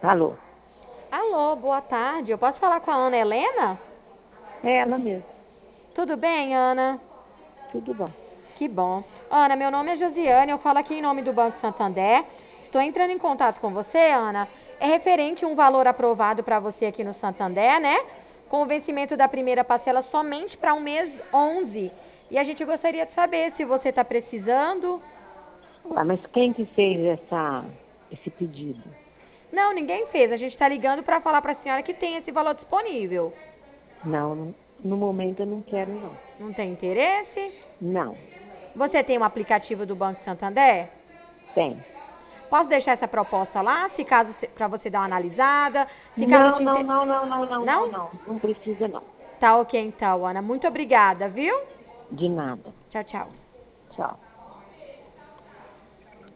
Alô? Alô, boa tarde. Eu posso falar com a Ana Helena? É ela mesmo. Tudo bem, Ana? Tudo bom. Que bom. Ana, meu nome é Josiane, eu falo aqui em nome do Banco Santander. Estou entrando em contato com você, Ana. É referente a um valor aprovado para você aqui no Santander, né? Com o vencimento da primeira parcela somente para o mês 11. E a gente gostaria de saber se você está precisando. Ué, mas quem que fez esse pedido? Não, ninguém fez. A gente está ligando para falar para a senhora que tem esse valor disponível. Não, no momento eu não quero, não. Não tem interesse? Não, Você tem um aplicativo do Banco Santander? tem. Posso deixar essa proposta lá, se caso para você dar uma analisada, se caso Não, te não, inter... não, não, não, não, não, Não? não. Não precisa, não. Tá ok então, Ana. Muito obrigada, viu? De nada. Tchau, tchau. Tchau.